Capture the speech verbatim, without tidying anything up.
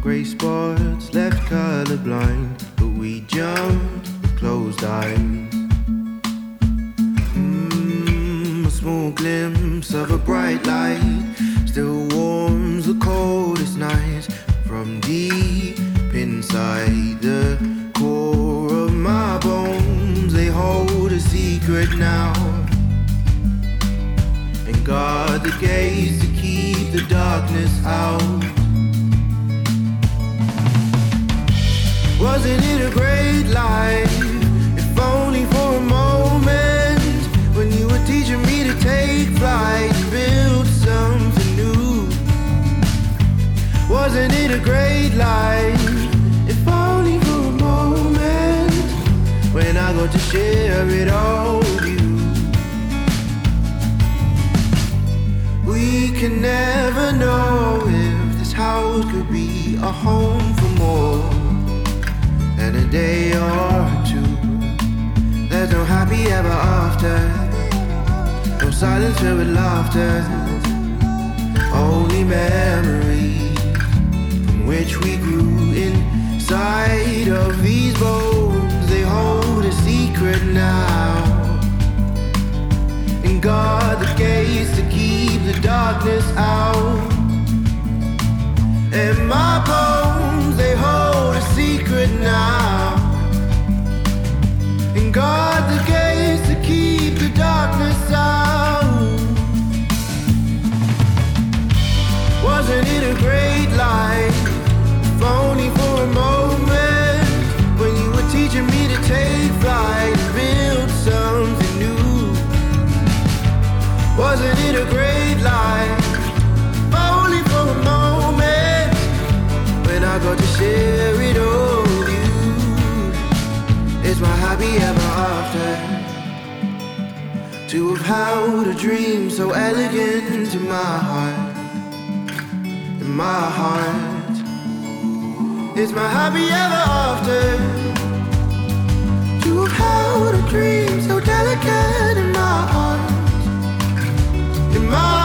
grey spots left colorblind, but we jumped with closed eyes. Mm, a small glimpse of a bright light still warms the coldest nights. From deep inside the core of my bones, they hold a secret now, and guard the gates to keep the darkness out. Wasn't it a great life, if only for a moment, when you were teaching me to take flight and build something new? Wasn't it a great life, if only for a moment, when I got to share it all with you? We can never know if this house could be a home for more than a day or two. There's no happy ever after, no silence filled with laughter, only memories from which we grew. Inside of these bones, they hold a secret now, and guard the gates to keep the darkness out. And my bones, they hold a secret now, and guard the gates to keep the darkness out. Wasn't it a great life, if only for a moment, when you were teaching me to take flight and build something new? Wasn't it a great life, if only for a moment, when I got to share it all with you? It's my happy ever after, to have held a dream so elegant in my heart, in my heart. It's my happy ever after, to have held a dream so delicate in my heart, in my